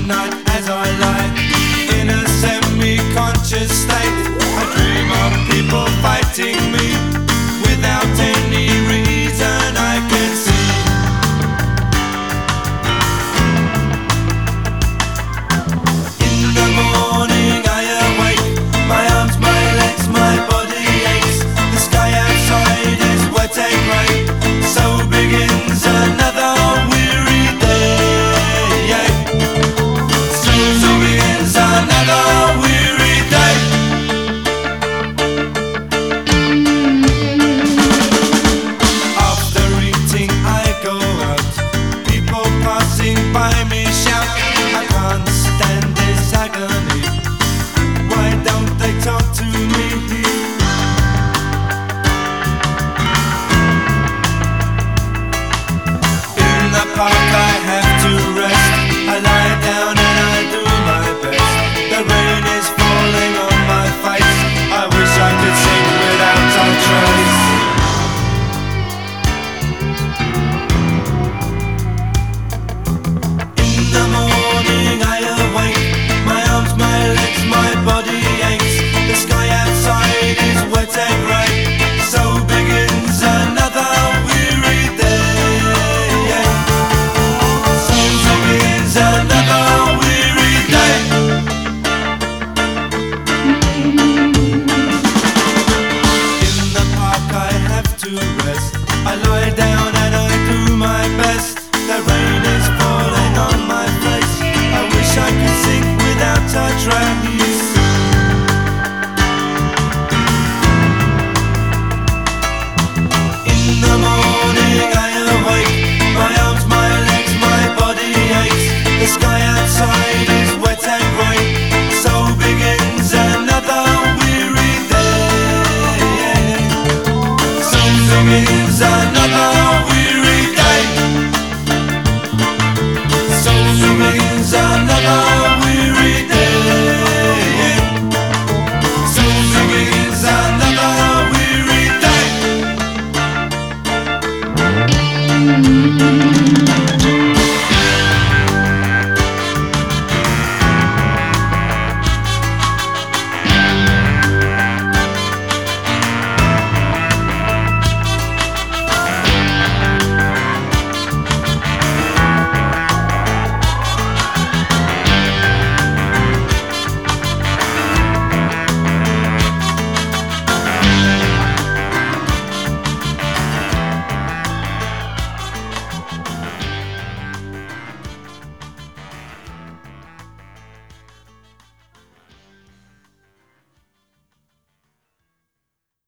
night as I lie in a semi-conscious state. I dream of people fighting me without any reason I can see. In the morning I awake, my arms, my legs, my body aches. The sky outside is wet and grey, so begins another weary day. So begins another weary day. After eating I go out, people passing by me shout, I can't stand this agony, why don't they talk to me? In the park